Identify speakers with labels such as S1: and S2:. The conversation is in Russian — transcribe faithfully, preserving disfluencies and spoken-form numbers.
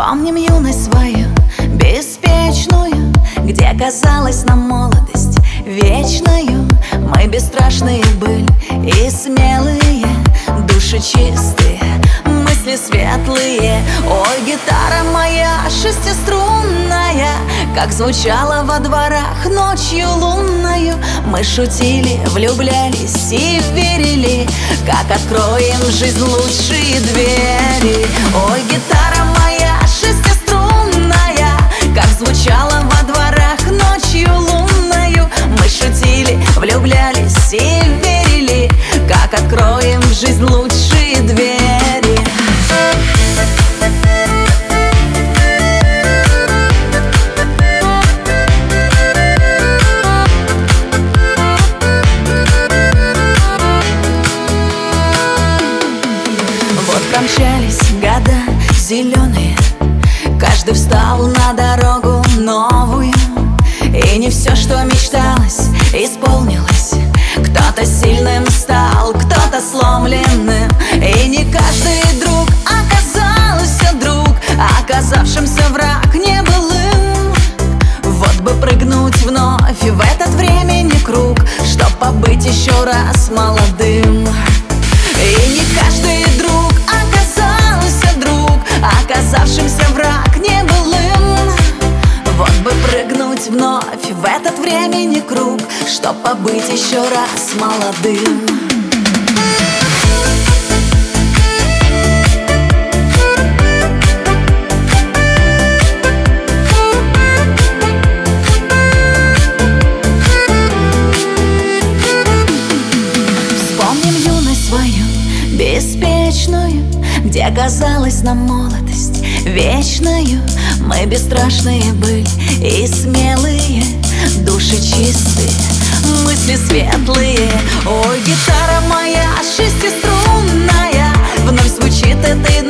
S1: Вспомним юность свою беспечную, где казалась нам молодость вечною. Мы бесстрашные были и смелые, души чистые, мысли светлые. Ой, гитара моя шестиструнная, как звучала во дворах ночью лунною. Мы шутили, влюблялись и верили, как откроем в жизнь лучшие двери. Ой, гитара моя шестиструнная, как звучала во дворах ночью лунною. Мы шутили, влюблялись и верили, как откроем в жизнь лучшие двери. Промчались года зеленые, каждый встал на дорогу новую, и не все, что мечталось, исполнилось. Кто-то сильным стал, кто-то сломленным, и не каждый друг оказался друг, а оказавшимся враг не был им. Вот бы прыгнуть вновь в этот времени круг, чтоб побыть еще раз молодым. И не каждый друг оказался друг, а оказавшимся враг не был им. Вот бы прыгнуть вновь в этот времени круг, чтоб побыть еще раз молодым. Беспечную, где казалась нам молодость вечною. Мы бесстрашные были и смелые, души чистые, мысли светлые. Ой, гитара моя шестиструнная, вновь звучит этой